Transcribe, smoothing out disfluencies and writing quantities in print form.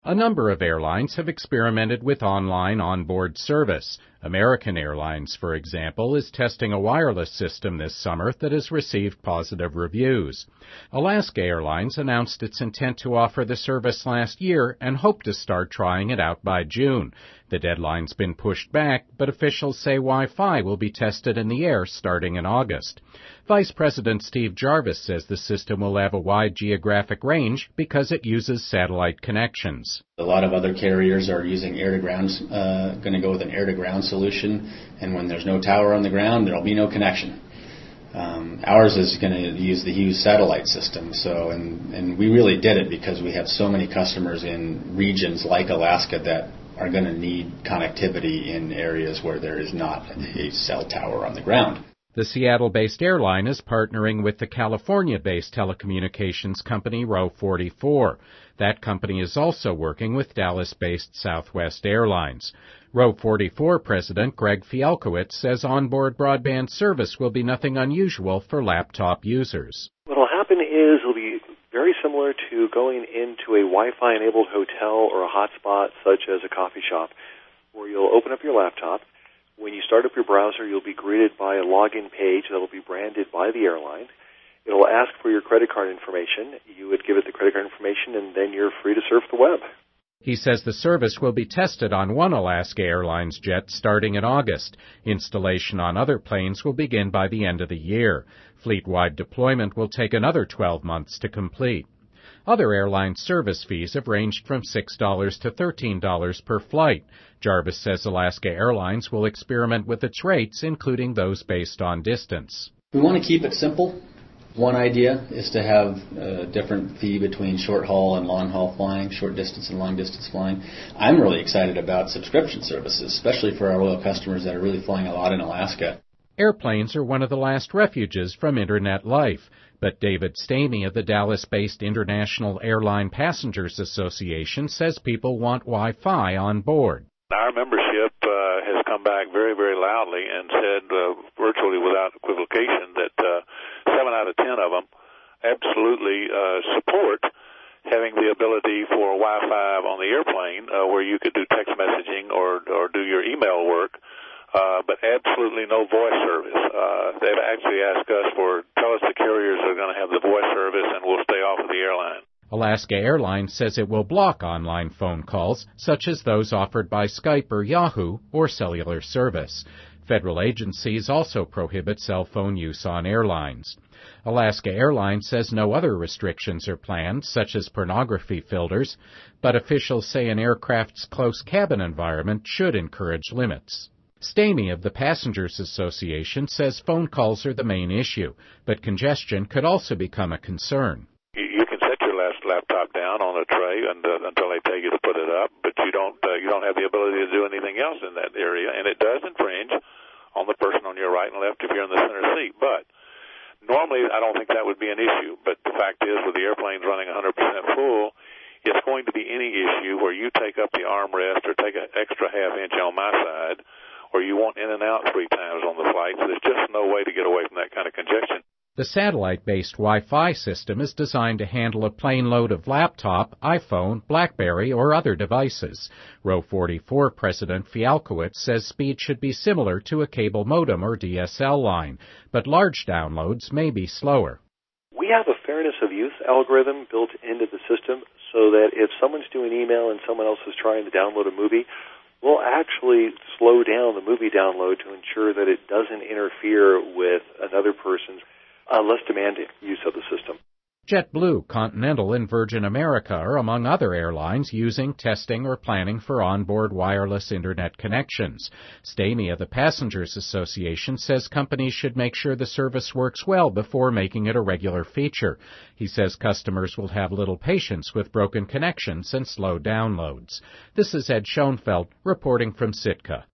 A number of airlines have experimented with online onboard service. American Airlines, for example, is testing a wireless system this summer that has received positive reviews. Alaska Airlines announced its intent to offer the service last year and hoped to start trying it out by June. The deadline's been pushed back, but officials say Wi-Fi will be tested in the air starting in August. Vice President Steve Jarvis says the system will have a wide geographic range because it uses satellite connections. A lot of other carriers are using air-to-ground, going to go with an air-to-ground solution, and when there's no tower on the ground, there'll be no connection. Ours is going to use the Hughes satellite system, and we really did it because we have so many customers in regions like Alaska that are going to need connectivity in areas where there is not a cell tower on the ground. The Seattle-based airline is partnering with the California-based telecommunications company Row 44. That company is also working with Dallas-based Southwest Airlines. Row 44 President Greg Fialkowitz says onboard broadband service will be nothing unusual for laptop users. What will happen is it'll be very similar to going into a Wi-Fi enabled hotel or a hotspot such as a coffee shop, where you'll open up your laptop. When you start up your browser, you'll be greeted by a login page that will be branded by the airline. It'll ask for your credit card information. You would give it the credit card information, and then you're free to surf the web. He says the service will be tested on one Alaska Airlines jet starting in August. Installation on other planes will begin by the end of the year. Fleet-wide deployment will take another 12 months to complete. Other airline service fees have ranged from $6 to $13 per flight. Jarvis says Alaska Airlines will experiment with its rates, including those based on distance. We want to keep it simple. One idea is to have a different fee between short-haul and long-haul flying, short-distance and long-distance flying. I'm really excited about subscription services, especially for our loyal customers that are really flying a lot in Alaska. Airplanes are one of the last refuges from Internet life. But David Stamey of the Dallas-based International Airline Passengers Association says people want Wi-Fi on board. Our membership has come back very, very loudly and said virtually without equivocation that 7 out of 10 of them absolutely support having the ability for Wi-Fi on the airplane where you could do text messaging or do your email work. But absolutely no voice service. They've actually asked us tell us the carriers are going to have the voice service and we'll stay off of the airline. Alaska Airlines says it will block online phone calls, such as those offered by Skype or Yahoo or cellular service. Federal agencies also prohibit cell phone use on airlines. Alaska Airlines says no other restrictions are planned, such as pornography filters, but officials say an aircraft's close cabin environment should encourage limits. Stamey of the Passengers Association says phone calls are the main issue, but congestion could also become a concern. You can set your laptop down on a tray until they tell you to put it up, but you don't have the ability to do anything else in that area, and it does infringe on the person on your right and left if you're in the center seat. But normally, I don't think that would be an issue. But the fact is, with the airplanes running 100% full, it's going to be any issue where you take up the armrest or take an extra half inch on my side, or you want in and out 3 times on the flight. So there's just no way to get away from that kind of congestion. The satellite-based Wi-Fi system is designed to handle a plane load of laptop, iPhone, BlackBerry, or other devices. Row 44 President Fialkowitz says speed should be similar to a cable modem or DSL line, but large downloads may be slower. We have a fairness of use algorithm built into the system so that if someone's doing email and someone else is trying to download a movie, we'll actually slow down the movie download to ensure that it doesn't interfere with another person's less demanding use of the system. JetBlue, Continental, and Virgin America are among other airlines using, testing, or planning for onboard wireless Internet connections. Stamey of the Passengers Association says companies should make sure the service works well before making it a regular feature. He says customers will have little patience with broken connections and slow downloads. This is Ed Schoenfeld reporting from Sitka.